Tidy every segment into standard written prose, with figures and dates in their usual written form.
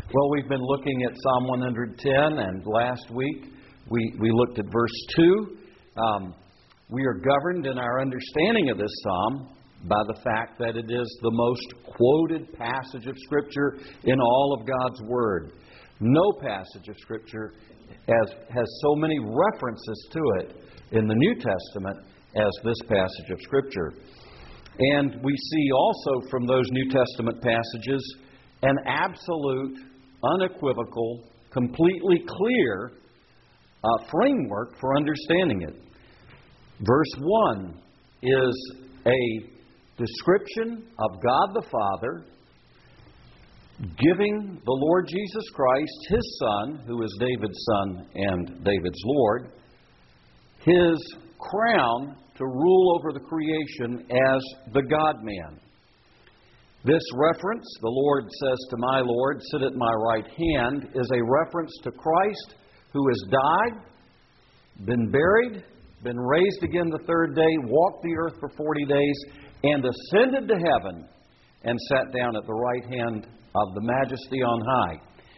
Well, we've been looking at Psalm 110, and last week we looked at verse 2. We are governed in our understanding of this psalm by the fact that it is the most quoted passage of Scripture in all of God's Word. No passage of Scripture has so many references to it in the New Testament as this passage of Scripture. And we see also from those New Testament passages an absolute, unequivocal, completely clear framework for understanding it. Verse 1 is a description of God the Father giving the Lord Jesus Christ, His Son, who is David's Son and David's Lord, His crown to rule over the creation as the God-man. This reference, the Lord says to my Lord, sit at my right hand, is a reference to Christ who has died, been buried, been raised again the third day, walked the earth for 40 days, and ascended to heaven and sat down at the right hand of the Majesty on high.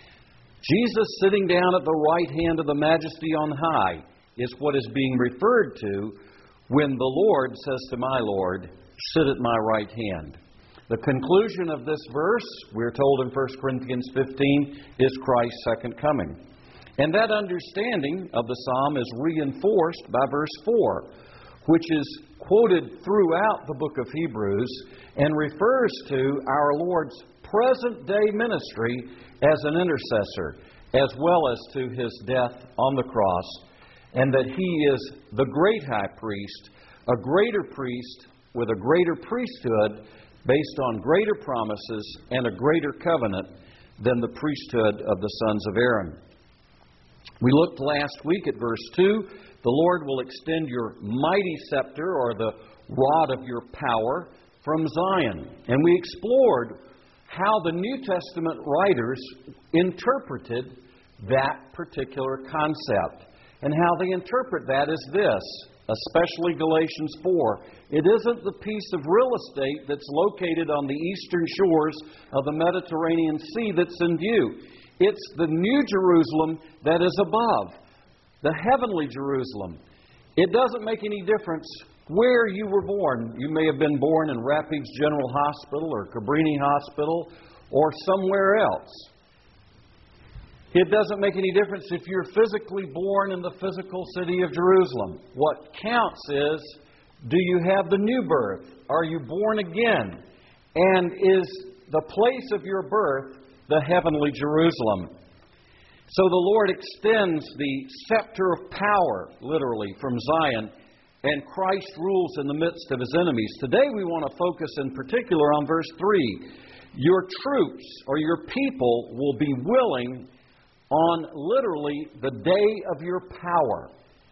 Jesus sitting down at the right hand of the Majesty on high is what is being referred to when the Lord says to my Lord, sit at my right hand. The conclusion of this verse, we're told in 1 Corinthians 15, is Christ's second coming. And that understanding of the psalm is reinforced by verse 4, which is quoted throughout the book of Hebrews and refers to our Lord's present-day ministry as an intercessor, as well as to His death on the cross, and that He is the great high priest, a greater priest with a greater priesthood based on greater promises and a greater covenant than the priesthood of the sons of Aaron. We looked last week at verse 2, the Lord will extend your mighty scepter, or the rod of your power, from Zion. And we explored how the New Testament writers interpreted that particular concept. And how they interpret that is this, especially Galatians 4. It isn't the piece of real estate that's located on the eastern shores of the Mediterranean Sea that's in view. It's the New Jerusalem that is above, the heavenly Jerusalem. It doesn't make any difference where you were born. You may have been born in Rapides General Hospital or Cabrini Hospital or somewhere else. It doesn't make any difference if you're physically born in the physical city of Jerusalem. What counts is, do you have the new birth? Are you born again? And is the place of your birth the heavenly Jerusalem? So the Lord extends the scepter of power, literally, from Zion, and Christ rules in the midst of His enemies. Today we want to focus in particular on verse 3. Your troops, or your people, will be willing on literally the day of your power.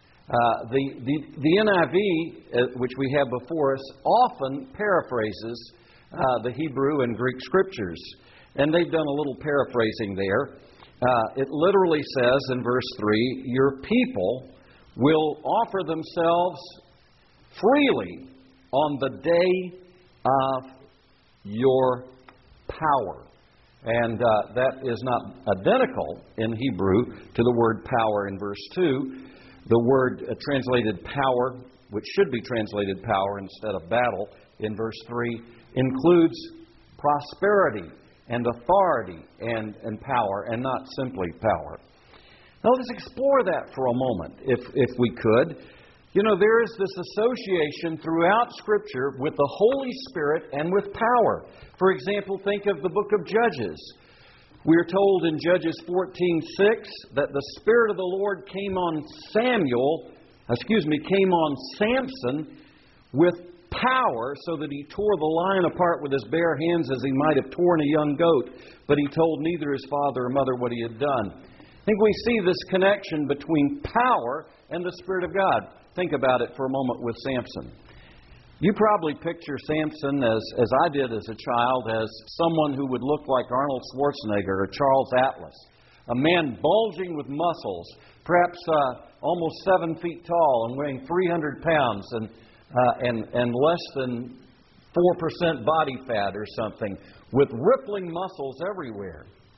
The NIV, which we have before us, often paraphrases the Hebrew and Greek Scriptures. And they've done a little paraphrasing there. It literally says in verse 3, your people will offer themselves freely on the day of your power. And that is not identical in Hebrew to the word power in verse 2. The word translated power, which should be translated power instead of battle in verse 3, includes prosperity and authority and power, and not simply power. Now let's explore that for a moment, if we could. You know, there is this association throughout Scripture with the Holy Spirit and with power. For example, think of the book of Judges. We are told in Judges 14:6 that the Spirit of the Lord came on Samson with power, so that he tore the lion apart with his bare hands as he might have torn a young goat, but he told neither his father or mother what he had done. I think we see this connection between power and the Spirit of God. Think about it for a moment with Samson. You probably picture Samson, as I did as a child, as someone who would look like Arnold Schwarzenegger or Charles Atlas. A man bulging with muscles, perhaps almost 7 feet tall and weighing 300 pounds and less than 4% body fat or something, with rippling muscles everywhere.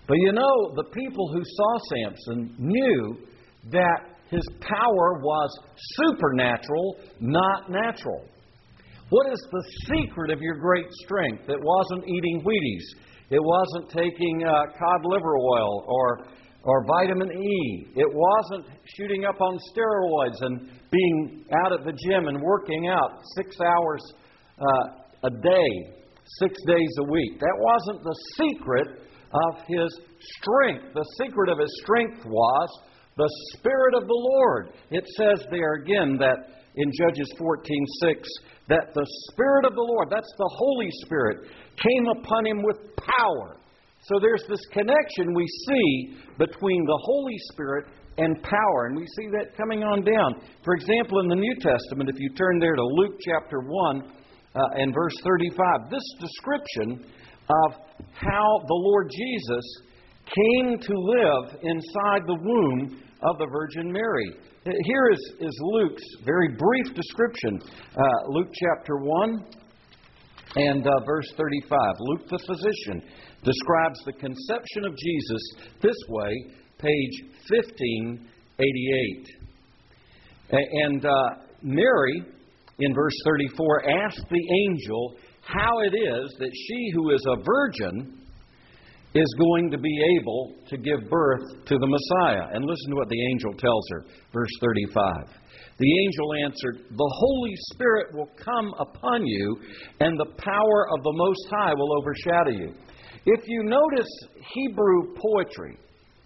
But you know, the people who saw Samson knew that his power was supernatural, not natural. What is the secret of your great strength? It wasn't eating Wheaties. It wasn't taking cod liver oil or vitamin E. It wasn't shooting up on steroids and being out at the gym and working out 6 hours a day, 6 days a week. That wasn't the secret of his strength. The secret of his strength was the Spirit of the Lord. It says there again that in Judges 14:6, that the Spirit of the Lord, that's the Holy Spirit, came upon him with power. So there's this connection we see between the Holy Spirit and power, and we see that coming on down. For example, in the New Testament, if you turn there to Luke chapter 1 and verse 35, this description of how the Lord Jesus came to live inside the womb of the Virgin Mary. Here is Luke's very brief description. Luke chapter 1 and verse 35. Luke the physician describes the conception of Jesus this way, page 1588. And Mary, in verse 34, asked the angel how it is that she who is a virgin is going to be able to give birth to the Messiah. And listen to what the angel tells her, verse 35. The angel answered, "The Holy Spirit will come upon you, and the power of the Most High will overshadow you." If you notice Hebrew poetry,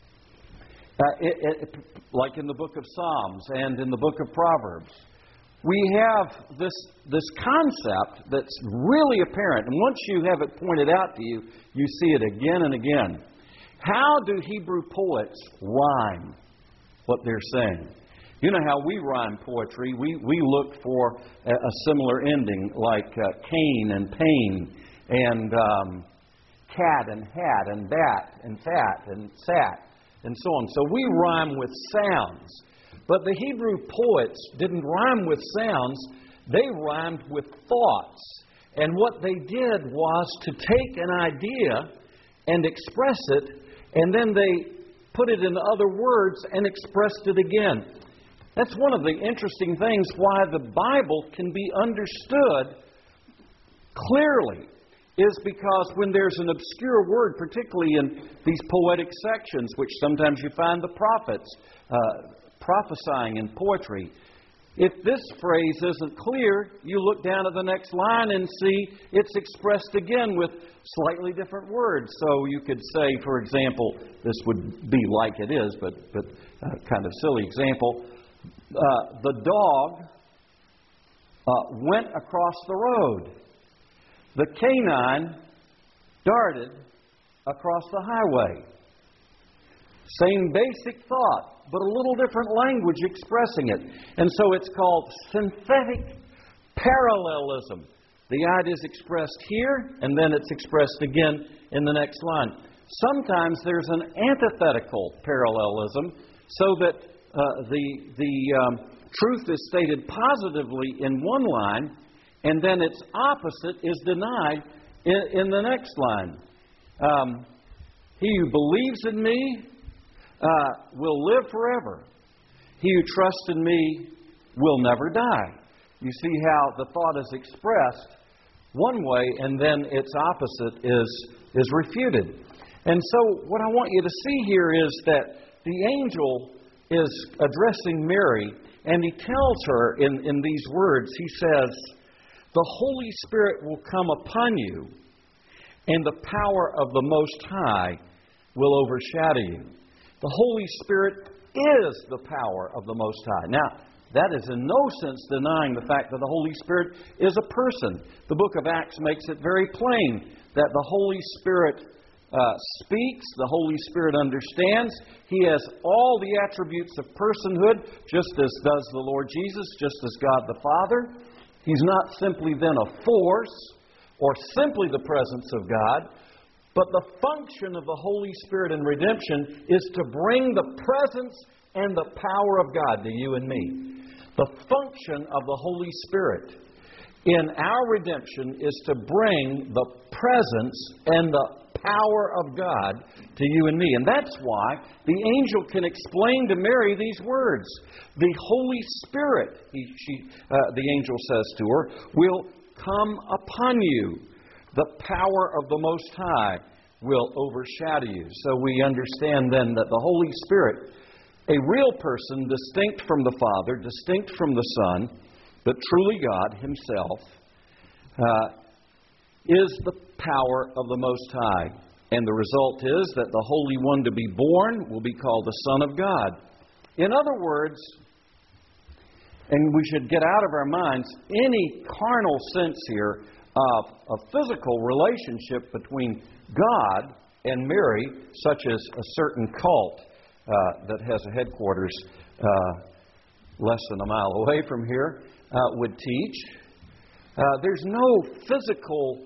like in the book of Psalms and in the book of Proverbs, we have this concept that's really apparent. And once you have it pointed out to you, you see it again and again. How do Hebrew poets rhyme what they're saying? You know how we rhyme poetry. We look for a similar ending, like Cain and pain, and cat and hat, and bat and fat and sat, and so on. So we rhyme with sounds. But the Hebrew poets didn't rhyme with sounds, they rhymed with thoughts. And what they did was to take an idea and express it, and then they put it in other words and expressed it again. That's one of the interesting things why the Bible can be understood clearly, is because when there's an obscure word, particularly in these poetic sections, which sometimes you find the prophets prophesying in poetry. If this phrase isn't clear, you look down at the next line and see it's expressed again with slightly different words. So you could say, for example, this would be like it is, but kind of silly example. The dog went across the road. The canine darted across the highway. Same basic thought, but a little different language expressing it. And so it's called synthetic parallelism. The idea is expressed here, and then it's expressed again in the next line. Sometimes there's an antithetical parallelism, so that the truth is stated positively in one line, and then its opposite is denied in the next line. He who believes in me will live forever. He who trusts in me will never die. You see how the thought is expressed one way, and then its opposite is refuted. And so what I want you to see here is that the angel is addressing Mary, and he tells her in these words, he says, "The Holy Spirit will come upon you, and the power of the Most High will overshadow you." The Holy Spirit is the power of the Most High. Now, that is in no sense denying the fact that the Holy Spirit is a person. The book of Acts makes it very plain that the Holy Spirit speaks, the Holy Spirit understands. He has all the attributes of personhood, just as does the Lord Jesus, just as God the Father. He's not simply then a force or simply the presence of God, but the function of the Holy Spirit in redemption is to bring the presence and the power of God to you and me. The function of the Holy Spirit in our redemption is to bring the presence and the power of God to you and me. And that's why the angel can explain to Mary these words. The Holy Spirit, the angel says to her, will come upon you. The power of the Most High will overshadow you. So we understand then that the Holy Spirit, a real person distinct from the Father, distinct from the Son, but truly God Himself, is the power of the Most High. And the result is that the Holy One to be born will be called the Son of God. In other words, and we should get out of our minds any carnal sense here of a physical relationship between God and Mary, such as a certain cult that has a headquarters less than a mile away from here would teach. There's no physical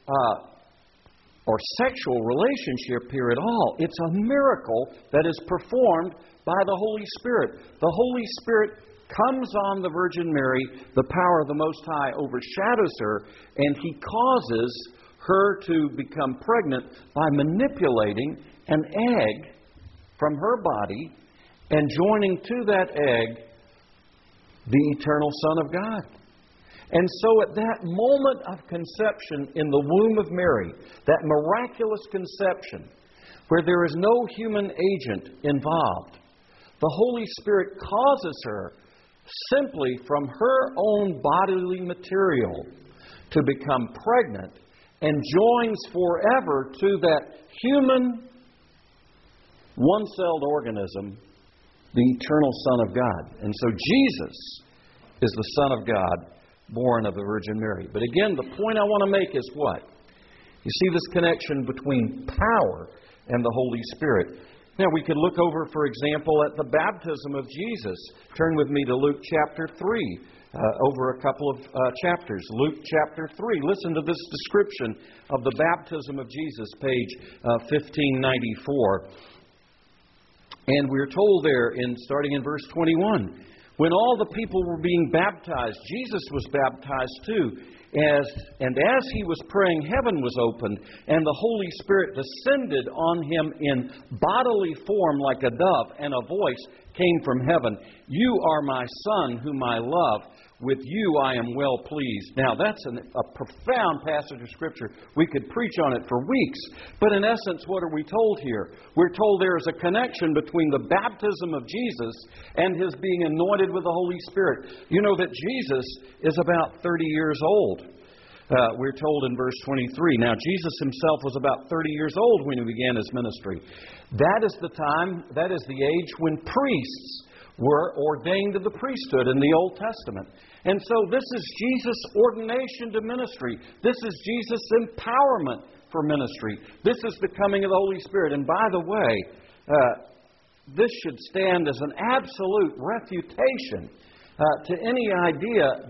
or sexual relationship here at all. It's a miracle that is performed by the Holy Spirit. The Holy Spirit comes on the Virgin Mary, the power of the Most High overshadows her, and He causes her to become pregnant by manipulating an egg from her body and joining to that egg the eternal Son of God. And so at that moment of conception in the womb of Mary, that miraculous conception where there is no human agent involved, the Holy Spirit causes her simply from her own bodily material to become pregnant and joins forever to that human one-celled organism, the eternal Son of God. And so Jesus is the Son of God, born of the Virgin Mary. But again, the point I want to make is what? You see this connection between power and the Holy Spirit. Now, we could look over, for example, at the baptism of Jesus. Turn with me to Luke chapter 3, over a couple of chapters. Luke chapter 3. Listen to this description of the baptism of Jesus, page 1594. And we're told there, starting in verse 21, when all the people were being baptized, Jesus was baptized too. And as He was praying, heaven was opened, and the Holy Spirit descended on Him in bodily form like a dove, and a voice came from heaven. You are my Son, whom I love. With you I am well pleased. Now, that's a profound passage of Scripture. We could preach on it for weeks. But in essence, what are we told here? We're told there is a connection between the baptism of Jesus and His being anointed with the Holy Spirit. You know that Jesus is about 30 years old. We're told in verse 23. Now, Jesus Himself was about 30 years old when He began His ministry. That is the time, that is the age when priests were ordained to the priesthood in the Old Testament. And so this is Jesus' ordination to ministry. This is Jesus' empowerment for ministry. This is the coming of the Holy Spirit. And by the way, this should stand as an absolute refutation to any idea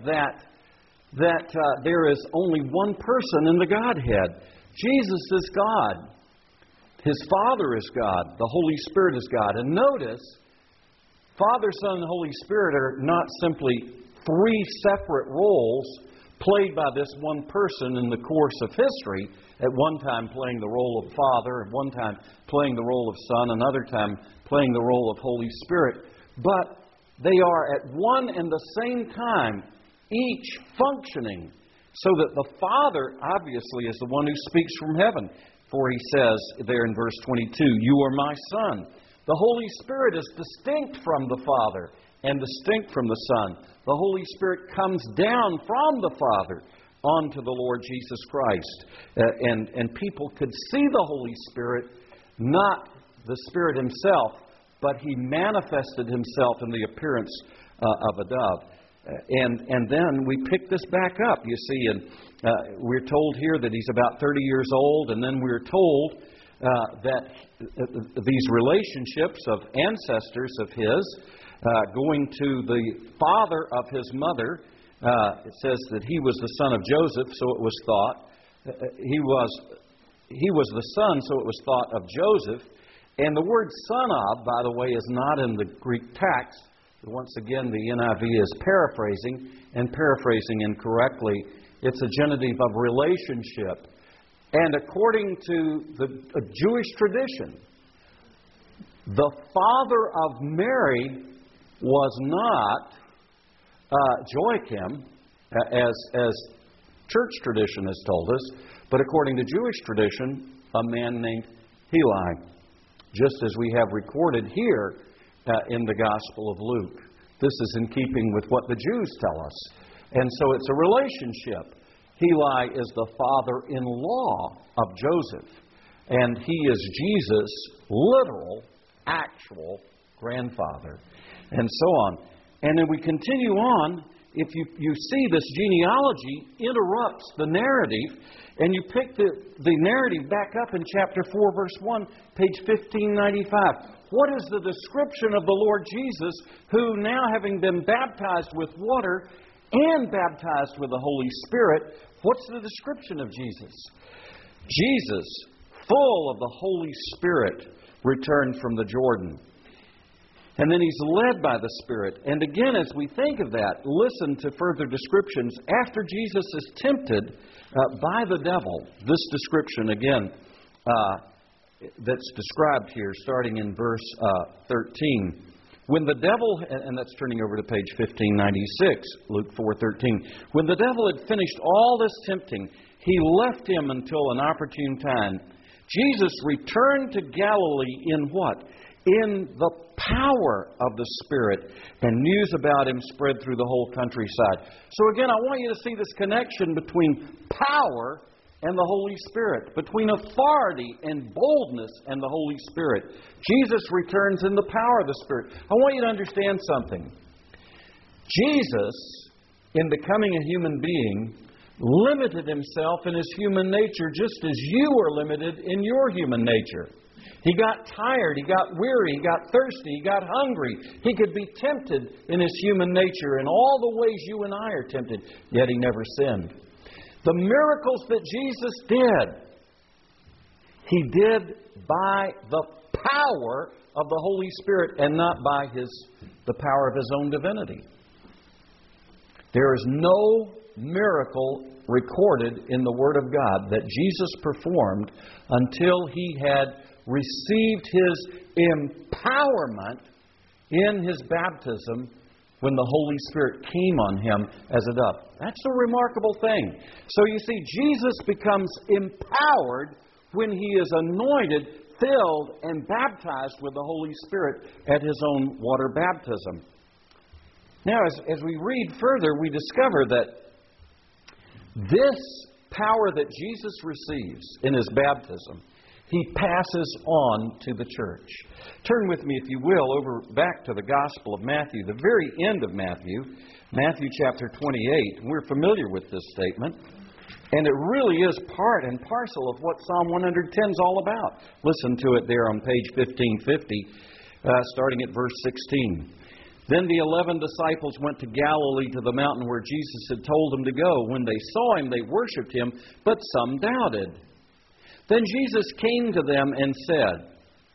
that there is only one person in the Godhead. Jesus is God. His Father is God. The Holy Spirit is God. And notice, Father, Son, and Holy Spirit are not simply three separate roles played by this one person in the course of history, at one time playing the role of Father, at one time playing the role of Son, another time playing the role of Holy Spirit. But they are at one and the same time, each functioning, so that the Father obviously is the one who speaks from heaven. For He says there in verse 22, you are my Son. The Holy Spirit is distinct from the Father and distinct from the Son. The Holy Spirit comes down from the Father onto the Lord Jesus Christ. And people could see the Holy Spirit, not the Spirit Himself, but He manifested Himself in the appearance of a dove. And then we pick this back up, you see, and we're told here that He's about 30 years old, and then we're told that these relationships of ancestors of His, going to the father of His mother, it says that he was the son of Joseph, so it was thought. He was the son, so it was thought of Joseph. And the word son of, by the way, is not in the Greek text. Once again, the NIV is paraphrasing, and paraphrasing incorrectly. It's a genitive of relationship. And according to the Jewish tradition, the father of Mary was not Joachim, as church tradition has told us, but according to Jewish tradition, a man named Heli, just as we have recorded here in the Gospel of Luke. This is in keeping with what the Jews tell us. And so it's a relationship. Heli is the father-in-law of Joseph, and he is Jesus' literal, actual grandfather, and so on. And then we continue on. If you see this genealogy interrupts the narrative, and you pick the narrative back up in chapter 4, verse 1, page 1595. What is the description of the Lord Jesus, who now having been baptized with water and baptized with the Holy Spirit, what's the description of Jesus? Jesus, full of the Holy Spirit, returned from the Jordan. And then he's led by the Spirit. And again, as we think of that, listen to further descriptions. After Jesus is tempted by the devil, this description again that's described here, starting in verse 13. When the devil, and that's turning over to page 1596, Luke 4:13. When the devil had finished all this tempting, he left him until an opportune time. Jesus returned to Galilee in what? In the power of the Spirit, and news about him spread through the whole countryside. So again, I want you to see this connection between power and the Holy Spirit, between authority and boldness and the Holy Spirit. Jesus returns in the power of the Spirit. I want you to understand something. Jesus, in becoming a human being, limited himself in his human nature just as you are limited in your human nature. He got tired, he got weary, he got thirsty, he got hungry. He could be tempted in his human nature in all the ways you and I are tempted, yet he never sinned. The miracles that Jesus did, he did by the power of the Holy Spirit and not by the power of his own divinity. There is no miracle recorded in the Word of God that Jesus performed until he had received his empowerment in his baptism when the Holy Spirit came on him as a dove. That's a remarkable thing. So you see, Jesus becomes empowered when he is anointed, filled, and baptized with the Holy Spirit at his own water baptism. Now, as we read further, we discover that this power that Jesus receives in his baptism, he passes on to the church. Turn with me, if you will, over back to the Gospel of Matthew, the very end of Matthew, Matthew chapter 28. We're familiar with this statement, and it really is part and parcel of what Psalm 110 is all about. Listen to it there on page 1550, starting at verse 16. Then the 11 disciples went to Galilee, to the mountain where Jesus had told them to go. When they saw him, they worshipped him, but some doubted. Then Jesus came to them and said,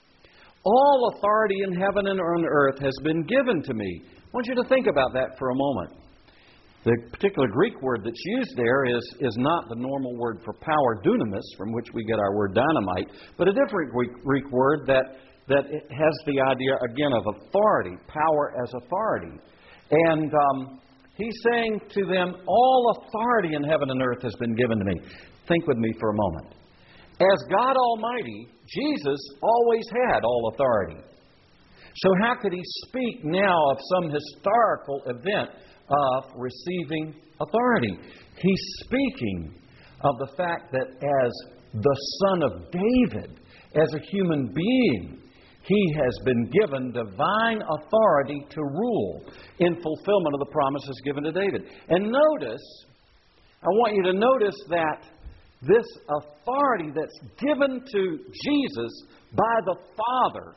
"All authority in heaven and on earth has been given to me." I want you to think about that for a moment. The particular Greek word that's used there is not the normal word for power, dunamis, from which we get our word dynamite, but a different Greek word that has the idea, again, of authority, power as authority. And he's saying to them, all authority in heaven and earth has been given to me. Think with me for a moment. As God Almighty, Jesus always had all authority. So how could he speak now of some historical event of receiving authority? He's speaking of the fact that as the Son of David, as a human being, he has been given divine authority to rule in fulfillment of the promises given to David. And notice, I want you to notice that this authority that's given to Jesus by the Father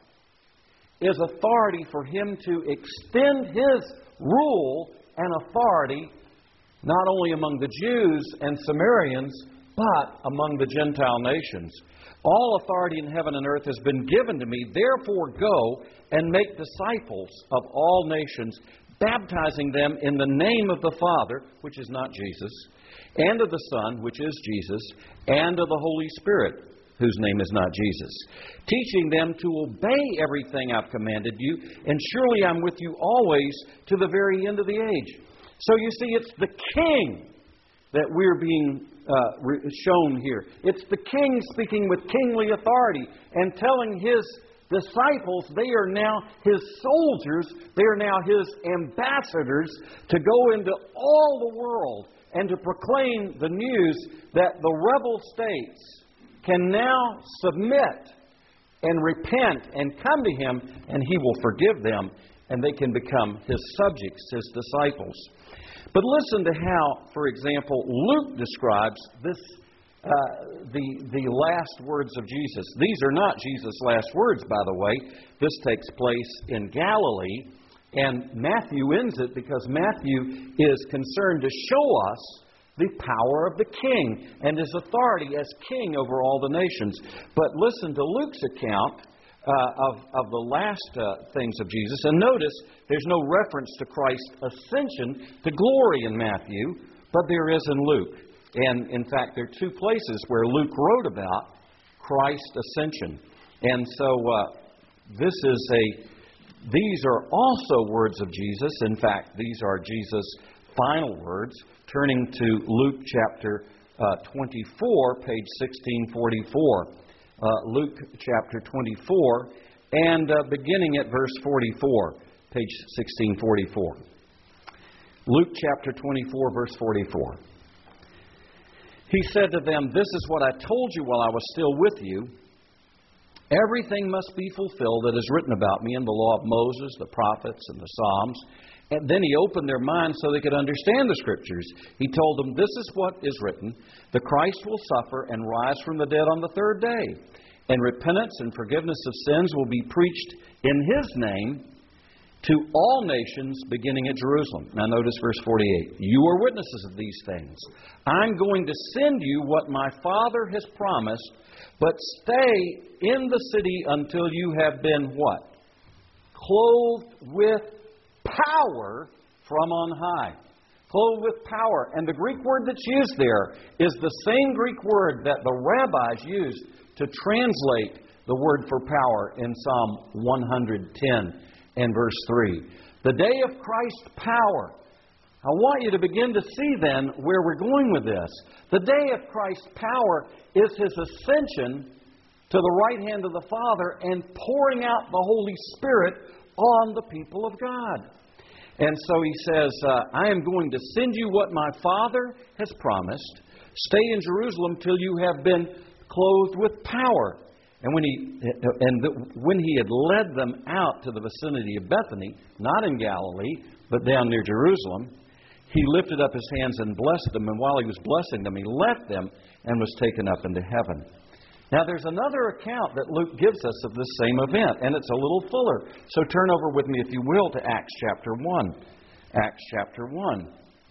is authority for him to extend his rule and authority not only among the Jews and Samaritans, but among the Gentile nations. All authority in heaven and earth has been given to me. Therefore go and make disciples of all nations, baptizing them in the name of the Father, which is not Jesus, and of the Son, which is Jesus, and of the Holy Spirit, whose name is not Jesus, teaching them to obey everything I've commanded you, and surely I'm with you always to the very end of the age. So you see, it's the King that we're being shown here. It's the King speaking with kingly authority and telling His disciples they are now His soldiers, they are now His ambassadors to go into all the world and to proclaim the news that the rebel states can now submit and repent and come to Him, and He will forgive them, and they can become His subjects, His disciples. But listen to how, for example, Luke describes this, the last words of Jesus. These are not Jesus' last words, by the way. This takes place in Galilee, and Matthew ends it because Matthew is concerned to show us the power of the King and His authority as King over all the nations. But listen to Luke's account of the last things of Jesus. And notice there's no reference to Christ's ascension to glory in Matthew, but there is in Luke. And in fact, there are two places where Luke wrote about Christ's ascension. And so these are also words of Jesus. In fact, these are Jesus' final words. Turning to Luke chapter 24, page 1644. Luke chapter 24, and beginning at verse 44, page 1644. Luke chapter 24, verse 44. He said to them, "This is what I told you while I was still with you. Everything must be fulfilled that is written about me in the law of Moses, the prophets, and the Psalms." And then He opened their minds so they could understand the Scriptures. He told them, "This is what is written, the Christ will suffer and rise from the dead on the third day. And repentance and forgiveness of sins will be preached in His name to all nations, beginning at Jerusalem." Now notice verse 48. "You are witnesses of these things. I'm going to send you what my Father has promised, but stay in the city until you have been" what? "Clothed with power from on high." Clothed with power. And the Greek word that's used there is the same Greek word that the rabbis used to translate the word for power in Psalm 110 and verse 3. The day of Christ's power. I want you to begin to see then where we're going with this. The day of Christ's power is His ascension to the right hand of the Father and pouring out the Holy Spirit on the people of God. And so He says, "I am going to send you what my Father has promised. Stay in Jerusalem till you have been clothed with power." And when He had led them out to the vicinity of Bethany, not in Galilee, but down near Jerusalem, He lifted up His hands and blessed them. And while He was blessing them, He left them and was taken up into heaven. Now, there's another account that Luke gives us of this same event, and it's a little fuller. So turn over with me, if you will, to Acts chapter 1. Acts chapter 1.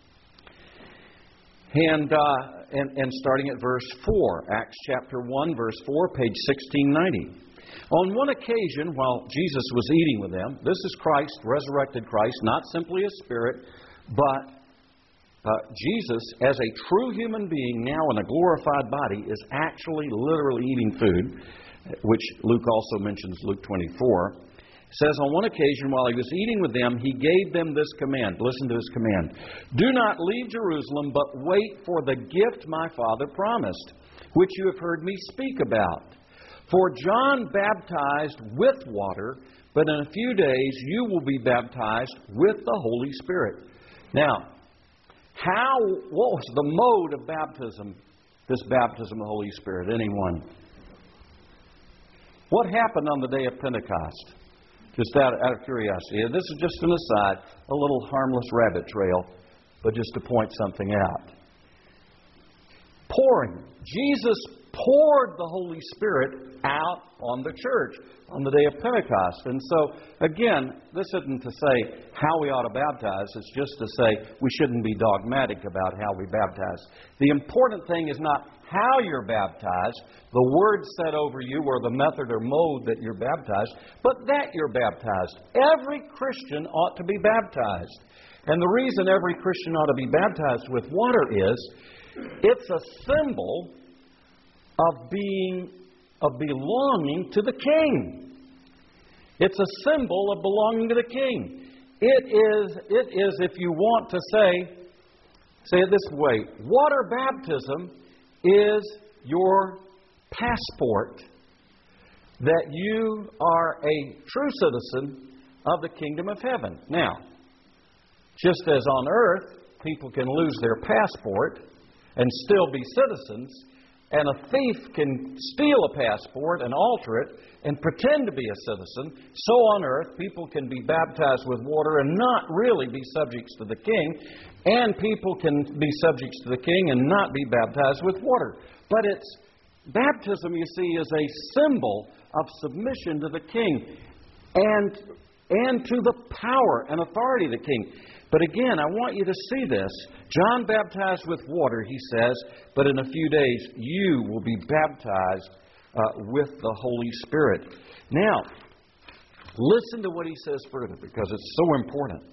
And starting at verse 4. Acts chapter 1, verse 4, page 1690. "On one occasion, while Jesus was eating with them," this is Christ, resurrected Christ, not simply a spirit, but Jesus, as a true human being, now in a glorified body, is actually literally eating food, which Luke also mentions, Luke 24. It says, "On one occasion, while He was eating with them, He gave them this command." Listen to His command. "Do not leave Jerusalem, but wait for the gift my Father promised, which you have heard me speak about. For John baptized with water, but in a few days you will be baptized with the Holy Spirit." Now, what was the mode of baptism, this baptism of the Holy Spirit? Anyone? What happened on the day of Pentecost? Just out of curiosity. This is just an aside, a little harmless rabbit trail, but just to point something out. Pouring. Jesus poured the Holy Spirit out on the church on the day of Pentecost. And so, again, this isn't to say how we ought to baptize. It's just to say we shouldn't be dogmatic about how we baptize. The important thing is not how you're baptized, the word said over you, or the method or mode that you're baptized, but that you're baptized. Every Christian ought to be baptized. And the reason every Christian ought to be baptized with water is It's a symbol of belonging to the King. It's a symbol of belonging to the King. It is, if you want to say it this way, water baptism is your passport that you are a true citizen of the kingdom of heaven. Now, just as on earth, people can lose their passport and still be citizens, and a thief can steal a passport and alter it and pretend to be a citizen, so on earth, people can be baptized with water and not really be subjects to the King, and people can be subjects to the King and not be baptized with water. But baptism, you see, is a symbol of submission to the King and to the power and authority of the King. But again, I want you to see this. John baptized with water, he says, but in a few days you will be baptized with the Holy Spirit. Now, listen to what he says further, because it's so important.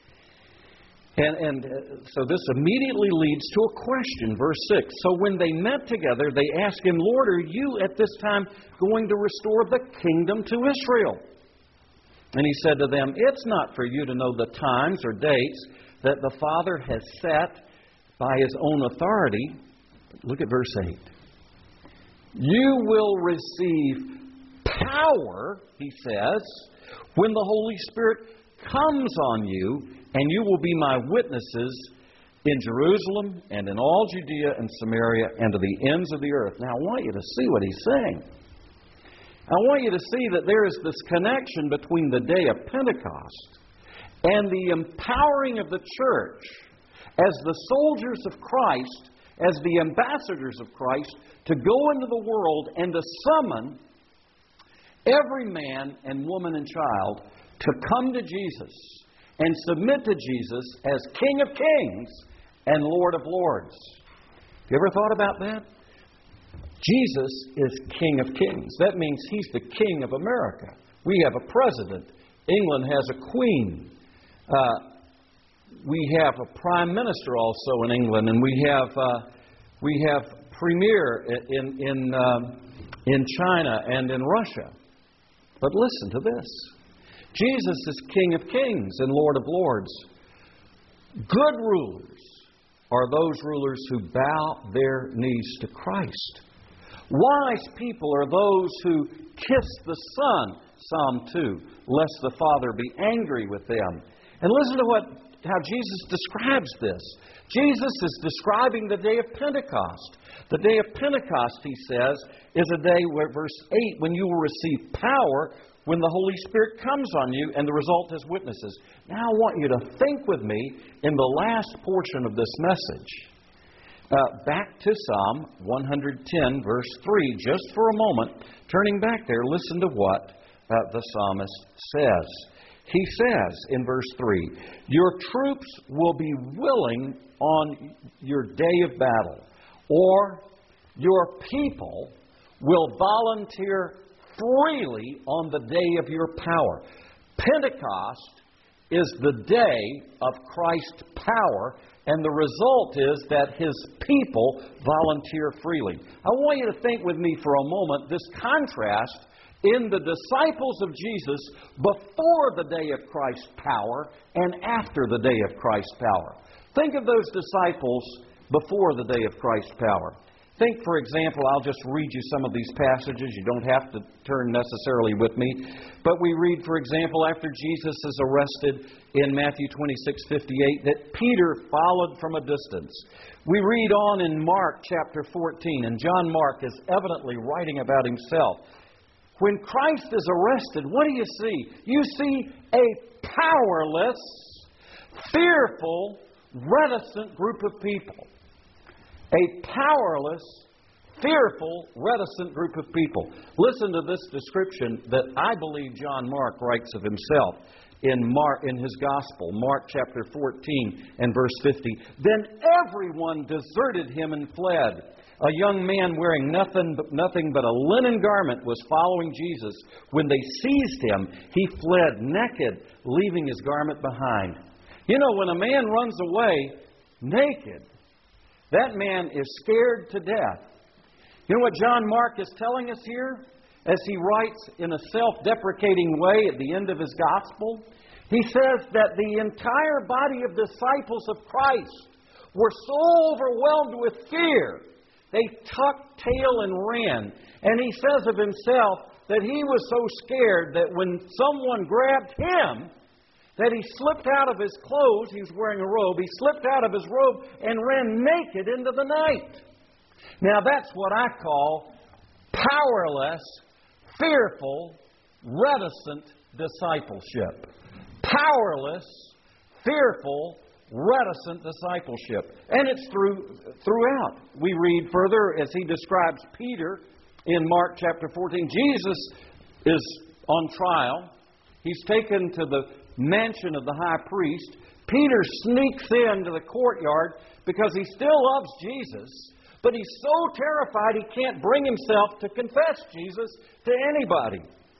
So this immediately leads to a question, verse 6. So when they met together, they asked him, Lord, are you at this time going to restore the kingdom to Israel? And he said to them, it's not for you to know the times or dates that the Father has set by His own authority. Look at verse 8. You will receive power, he says, when the Holy Spirit comes on you, and you will be my witnesses in Jerusalem and in all Judea and Samaria and to the ends of the earth. Now, I want you to see what he's saying. I want you to see that there is this connection between the day of Pentecost and the empowering of the church as the soldiers of Christ, as the ambassadors of Christ, to go into the world and to summon every man and woman and child to come to Jesus and submit to Jesus as King of Kings and Lord of Lords. Have you ever thought about that? Jesus is King of Kings. That means He's the King of America. We have a president. England has a queen. We have a prime minister also in England, and we have premier in China and in Russia. But listen to this. Jesus is King of Kings and Lord of Lords. Good rulers are those rulers who bow their knees to Christ. Wise people are those who kiss the Son, Psalm 2, lest the Father be angry with them. And listen to how Jesus describes this. Jesus is describing the day of Pentecost. The day of Pentecost, he says, is a day where, verse 8, when you will receive power when the Holy Spirit comes on you, and the result is witnesses. Now I want you to think with me in the last portion of this message. Back to Psalm 110, verse 3, just for a moment. Turning back there, listen to what the psalmist says. He says in verse 3, your troops will be willing on your day of battle, or your people will volunteer freely on the day of your power. Pentecost is the day of Christ's power, and the result is that His people volunteer freely. I want you to think with me for a moment this contrast in the disciples of Jesus before the day of Christ's power and after the day of Christ's power. Think of those disciples before the day of Christ's power. Think, for example, I'll just read you some of these passages. You don't have to turn necessarily with me. But we read, for example, after Jesus is arrested in Matthew 26:58, that Peter followed from a distance. We read on in Mark chapter 14, and John Mark is evidently writing about himself. When Christ is arrested, what do you see? You see a powerless, fearful, reticent group of people. A powerless, fearful, reticent group of people. Listen to this description that I believe John Mark writes of himself in his Gospel, Mark chapter 14 and verse 50. Then everyone deserted him and fled. A young man wearing nothing but a linen garment was following Jesus. When they seized him, he fled naked, leaving his garment behind. You know, when a man runs away naked, That man is scared to death. You know what John Mark is telling us here? As he writes in a self-deprecating way at the end of his gospel, he says that the entire body of disciples of Christ were so overwhelmed with fear, they tucked tail and ran. And he says of himself that he was so scared that when someone grabbed him, that he slipped out of his clothes, he was wearing a robe, he slipped out of his robe and ran naked into the night. Now that's what I call powerless, fearful, reticent discipleship. Powerless, fearful, reticent discipleship. And it's throughout. We read further as he describes Peter in Mark chapter 14. Jesus is on trial. He's taken to the mansion of the high priest. Peter sneaks into the courtyard because he still loves Jesus, but he's so terrified he can't bring himself to confess Jesus to anybody.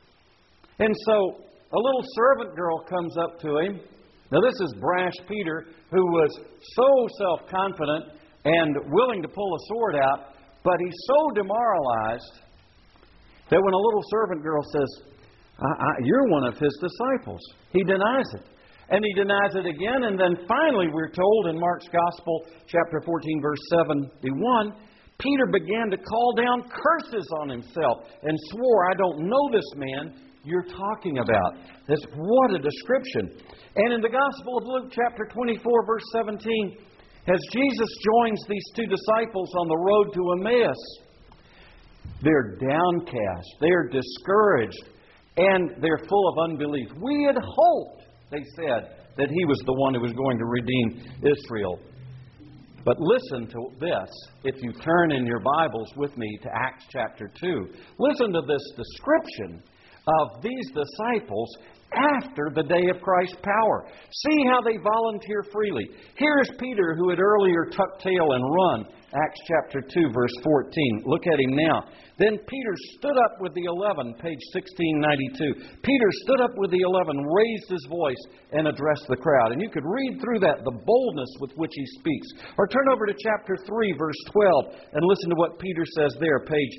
And so a little servant girl comes up to him. Now this is brash Peter, who was so self-confident and willing to pull a sword out, but he's so demoralized that when a little servant girl says, "You're one of his disciples," he denies it. And he denies it again, and then finally we're told in Mark's Gospel, chapter 14, verse 71, Peter began to call down curses on himself and swore, "I don't know this man you're talking about." What a description. And in the Gospel of Luke, chapter 24, verse 17, as Jesus joins these two disciples on the road to Emmaus, they're downcast, they're discouraged, and they're full of unbelief. "We had hoped," they said, "that He was the one who was going to redeem Israel." But listen to this, if you turn in your Bibles with me to Acts chapter 2. Listen to this description of these disciples after the day of Christ's power. See how they volunteer freely. Here's Peter, who had earlier tucked tail and run. Acts chapter 2, verse 14. Look at him now. "Then Peter stood up with the 11," page 1692. Peter stood up with the 11, raised his voice, and addressed the crowd. And you could read through that, the boldness with which he speaks. Or turn over to chapter 3, verse 12, and listen to what Peter says there, page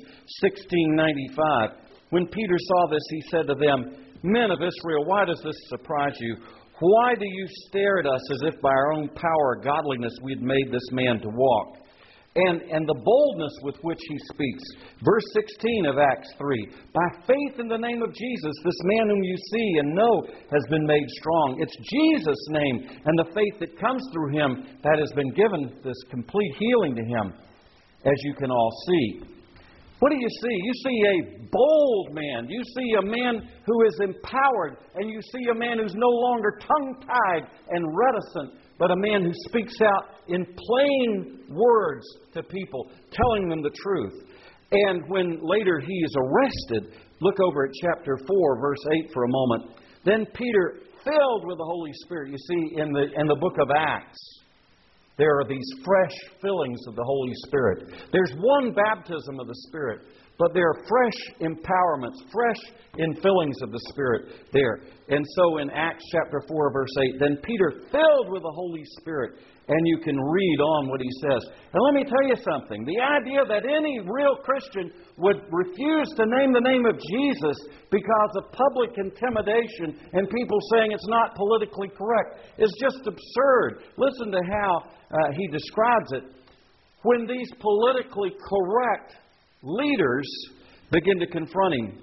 1695. When Peter saw this, he said to them, "Men of Israel, why does this surprise you? Why do you stare at us as if by our own power or godliness we had made this man to walk?" And the boldness with which he speaks. Verse 16 of Acts 3. "By faith in the name of Jesus, this man whom you see and know has been made strong." It's Jesus' name and the faith that comes through him that has been given this complete healing to him, as you can all see. What do you see? You see a bold man. You see a man who is empowered. And you see a man who's no longer tongue-tied and reticent, but a man who speaks out in plain words to people, telling them the truth. And when later he is arrested, look over at chapter 4, verse 8 for a moment. Then Peter, filled with the Holy Spirit, you see in the book of Acts, there are these fresh fillings of the Holy Spirit. There's one baptism of the Spirit, but there are fresh empowerments, fresh infillings of the Spirit there. And so in Acts chapter 4, verse 8, "Then Peter, filled with the Holy Spirit," and you can read on what he says. And let me tell you something. The idea that any real Christian would refuse to name the name of Jesus because of public intimidation and people saying it's not politically correct is just absurd. Listen to how he describes it. When these politically correct leaders begin to confront him.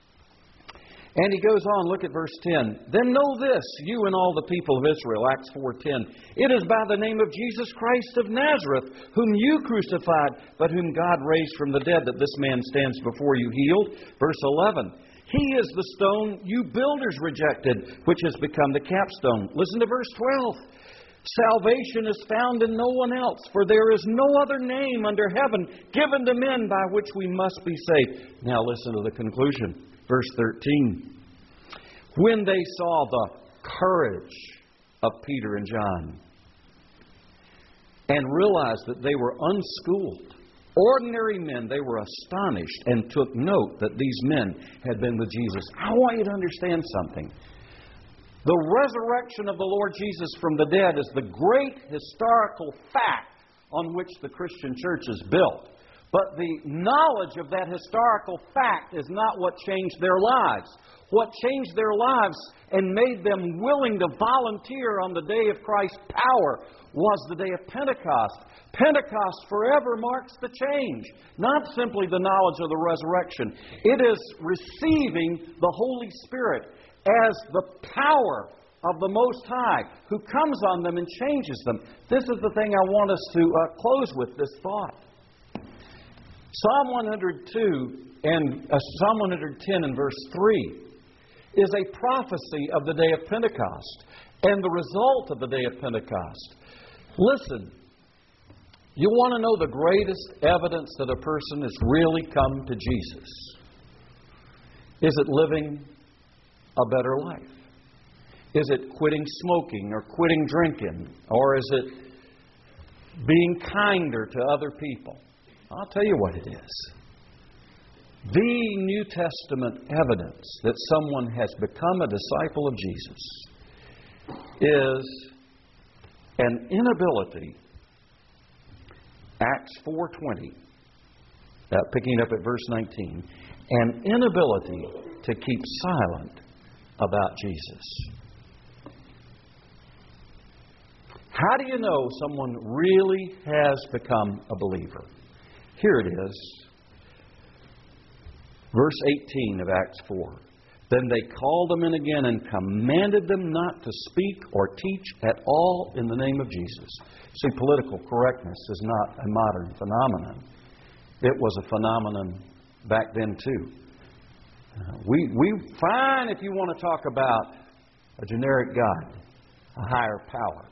And he goes on, look at verse 10. "Then know this, you and all the people of Israel," Acts 4:10. "It is by the name of Jesus Christ of Nazareth, whom you crucified, but whom God raised from the dead, that this man stands before you healed." Verse 11. "He is the stone you builders rejected, which has become the capstone." Listen to verse 12. "Salvation is found in no one else, for there is no other name under heaven given to men by which we must be saved." Now listen to the conclusion. Verse 13. "When they saw the courage of Peter and John and realized that they were unschooled, ordinary men, they were astonished and took note that these men had been with Jesus." I want you to understand something. The resurrection of the Lord Jesus from the dead is the great historical fact on which the Christian church is built. But the knowledge of that historical fact is not what changed their lives. What changed their lives and made them willing to volunteer on the day of Christ's power was the day of Pentecost. Pentecost forever marks the change, not simply the knowledge of the resurrection. It is receiving the Holy Spirit as the power of the Most High who comes on them and changes them. This is the thing I want us to close with, this thought. Psalm 102 and Psalm 110 and verse 3 is a prophecy of the day of Pentecost and the result of the day of Pentecost. Listen, you want to know the greatest evidence that a person has really come to Jesus? Is it living a better life? Is it quitting smoking or quitting drinking? Or is it being kinder to other people? I'll tell you what it is. The New Testament evidence that someone has become a disciple of Jesus is an inability, Acts 4:20, picking up at verse 19, an inability to keep silent about Jesus. How do you know someone really has become a believer? Here it is. Verse 18 of Acts 4. Then they called them in again and commanded them not to speak or teach at all in the name of Jesus. See, political correctness is not a modern phenomenon. It was a phenomenon back then too. We fine if you want to talk about a generic God, a higher power.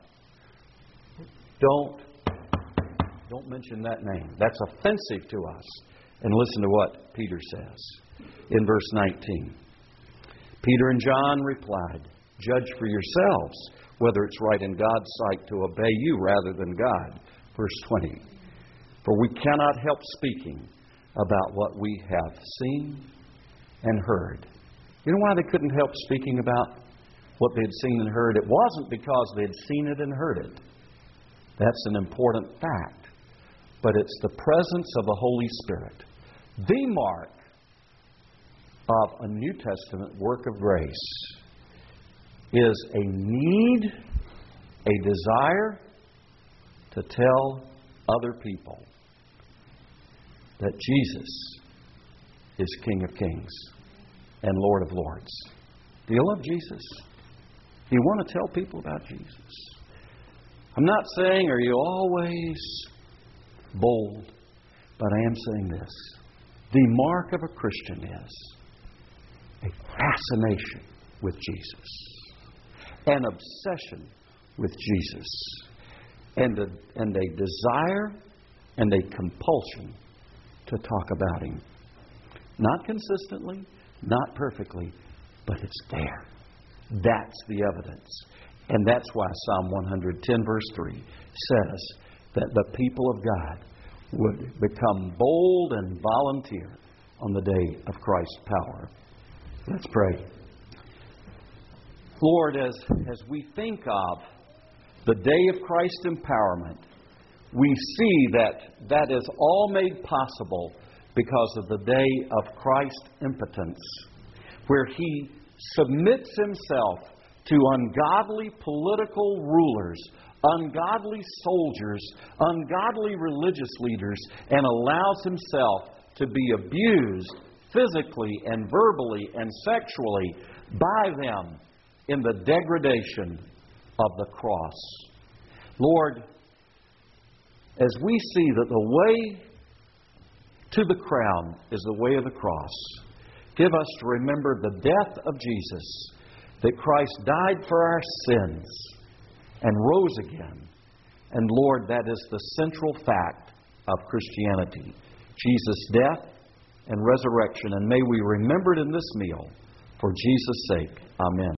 Don't mention that name. That's offensive to us. And listen to what Peter says in verse 19. Peter and John replied, "Judge for yourselves whether it's right in God's sight to obey you rather than God." Verse 20. For we cannot help speaking about what we have seen and heard. You know why they couldn't help speaking about what they had seen and heard? It wasn't because they had seen it and heard it. That's an important fact. But it's the presence of the Holy Spirit. The mark of a New Testament work of grace is a need, a desire to tell other people that Jesus is King of Kings and Lord of Lords. Do you love Jesus? Do you want to tell people about Jesus? I'm not saying, are you always bold? But I am saying this. The mark of a Christian is a fascination with Jesus, an obsession with Jesus, and a desire and a compulsion to talk about Him. Not consistently, not perfectly, but it's there. That's the evidence. And that's why Psalm 110 verse 3 says that the people of God would become bold and volunteer on the day of Christ's power. Let's pray. Lord, as we think of the day of Christ's empowerment, we see that is all made possible because of the day of Christ's impotence, where He submits Himself to ungodly political rulers, ungodly soldiers, ungodly religious leaders, and allows Himself to be abused physically and verbally and sexually by them in the degradation of the cross. Lord, as we see that the way to the crown is the way of the cross, give us to remember the death of Jesus, that Christ died for our sins and rose again. And Lord, that is the central fact of Christianity. Jesus' death and resurrection. And may we remember it in this meal. For Jesus' sake. Amen.